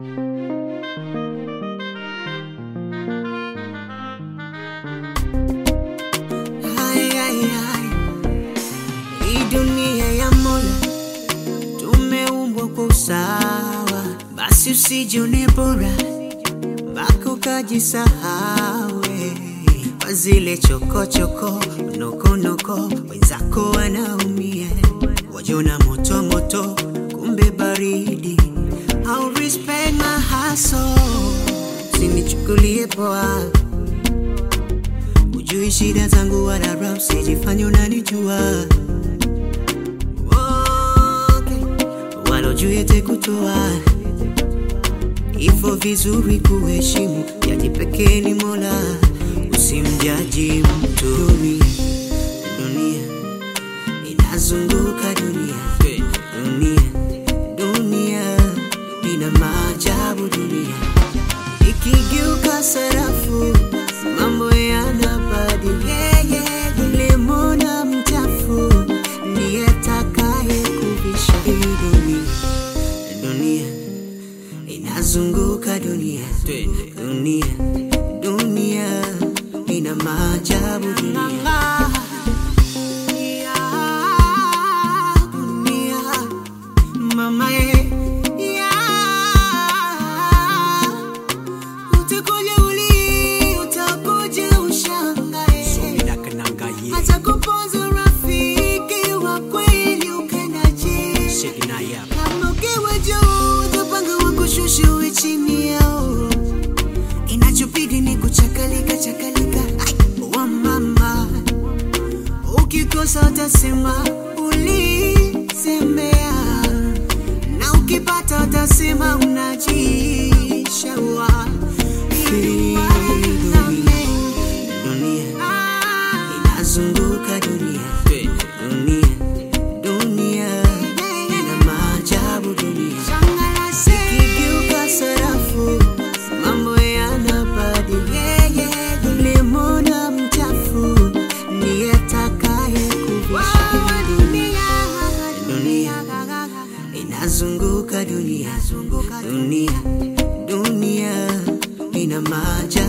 Hii dunia ya Mola tumeumbwa kwa usawa, basi usijione bora mpaka ukajisahau kwa zile chokochoko, noko wenzako wanaumia, wajona moto moto kumbe baridi. I'll respect my hustle, sinichukulie poa, ujui shida zangu wala rap, sijifanya unanijua. Okay, walojue te kutoa, hivyo vizuri kuheshimu, yati pekee ni Mola, usimjaji mtu. Dunia inazunguka, dunia ina maajabu. Dunia ikigeuka sarafu, mambo yanabadilika. Lemona mchafu ndiye atakaye kubisha. Dunia inazunguka, dunia ina maajabu. Dunia mama utakuja ushangae, hata kupoza rafiki wa kweli ukendaje. Kama ukiwa juu utapanga wakushusha uwe chini yao, inachopidi ni kuchakalika wa mama. Ukikosa utasema ulisemea, na ukipata utasema unajishawa. Dunia inazunguka, dunia ina maajabu. Dunia ikigeuka sarafu, mambo yanabadilika. Lemona mchafu ndiye atakaye kubisha. Dunia inazunguka, dunia ina maajabu.